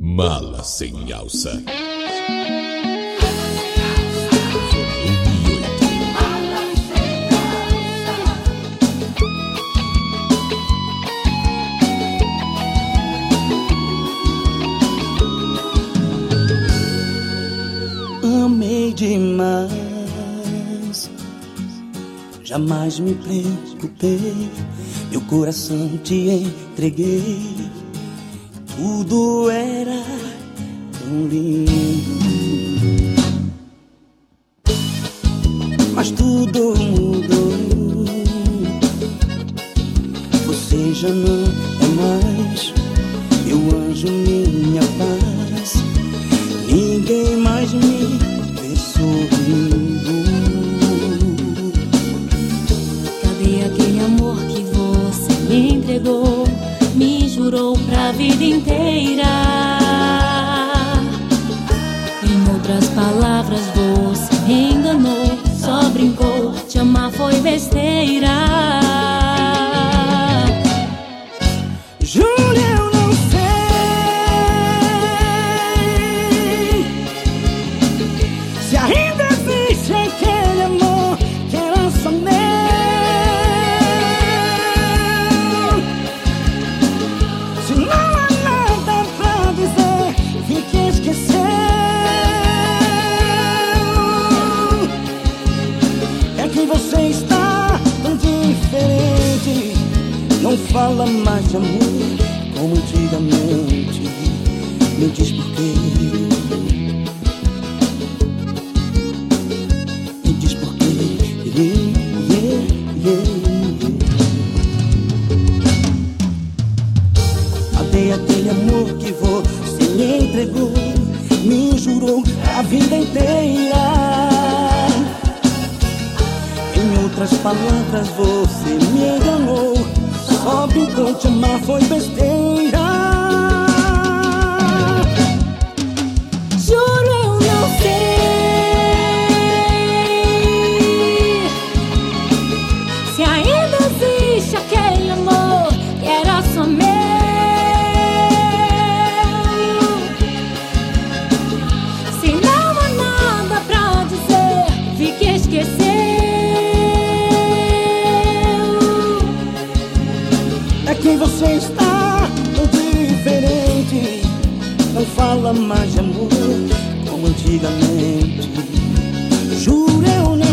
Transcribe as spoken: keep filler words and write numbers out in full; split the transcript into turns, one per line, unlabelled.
Mala sem alça.
Amei demais, jamais me preocupei, meu coração te entreguei. Tudo era tão lindo, mas tudo mudou. Você já não é mais meu anjo, minha paz. Ninguém mais me vê sorrindo.
Cadê aquele amor que você me entregou? Me jurou pra vida inteira. Em outras palavras, você me enganou. Só brincou, te amar foi besteira.
Juro, eu não sei se ainda existe aquele amor que era só meu. Se não há nada pra dizer, vi que esqueceu. É que você está tão diferente. Não fala mais de amor como antigamente. Me diz por quê. Me diz por quê. Yeah, yeah, yeah, yeah. Cadê aquele amor que você me entregou? Me jurou a vida inteira. Em outras palavras, você me enganou. Só brincou, te amar foi besteira.
Juro, eu não sei se ainda existe aquele amor que era só meu. Se não há nada pra dizer, vi que esqueceu.
É que você está tão diferente. Não fala mais de amor como antigamente. Juro, eu não